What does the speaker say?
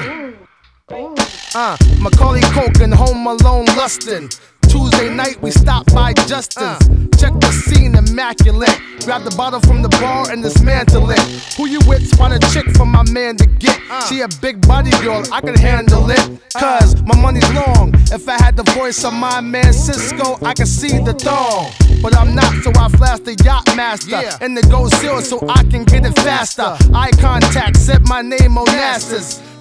Macaulay Culkin, Home Alone lustin'. Tuesday night we stop by Justin's. Check the scene, immaculate. Grab the bottle from the bar and dismantle it. Who you with? Spot a chick for my man to get. She a big body girl, I can handle it. Cause my money's long. If I had the voice of my man Cisco, I could see the thong. But I'm not, so I flash the yacht master. And the gold seal so I can get it faster. Eye contact, said my name Onassis.